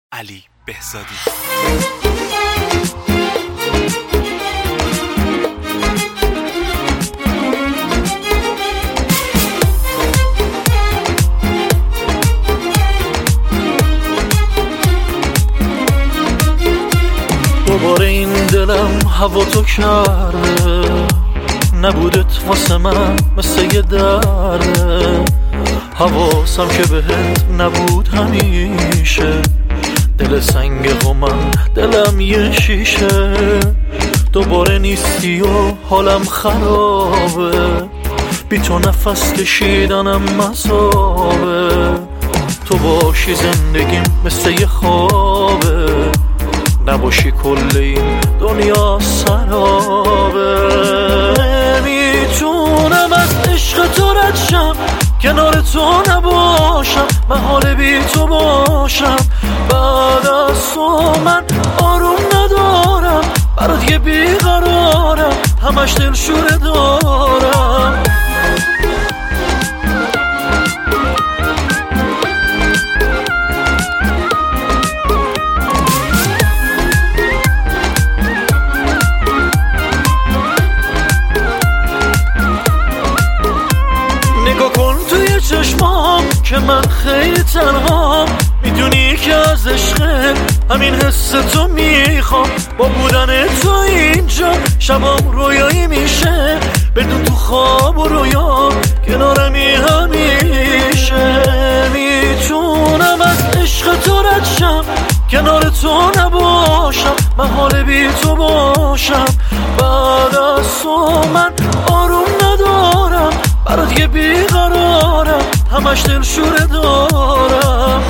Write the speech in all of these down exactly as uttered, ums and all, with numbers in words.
علی بهزادی. دوباره این دلم هوا تو کرده، نبودت واسه من مثل یه درده. حواسم که بهت نبود همیشه، دل سنگ و من دلم یه شیشه. دوباره نیستی و حالم خرابه، بی تو نفس کشیدنم مذابه. تو باشی زندگیم مثل یه خوابه، نباشی کل این دنیا سرابه. نمیتونم از عشق تو رد شم، کنار تو نباشم، محال بی تو باشم. بعد از تو من آروم ندارم، برات یه بیقرارم، همش دل شوره دارم. نگاه کن توی چشمام که من خیلی تنهام، میدونی که از عشق همین حس تو میخوام. با بودن تو اینجا شبام رویایی میشه، بدون تو خواب و رویا کنارمی همیشه. میتونم از عشق تو رد شم، کنار تو نباشم، محال بی تو باشم. بعد از تو من آروم ندارم، برات یه بیقرارم، همش دل شوره دارم.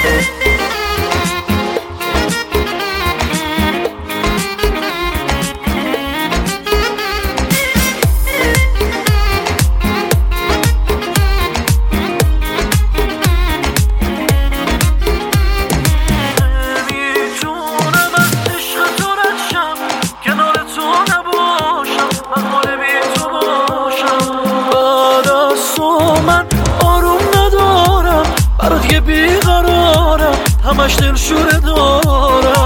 نمیتونم از عشق تو رد شم، کنار تو نباشم، محال بی تو باشم. بعد از تو من آروم ندارم، برات یه بیقرارم، همش دل شوره دارم.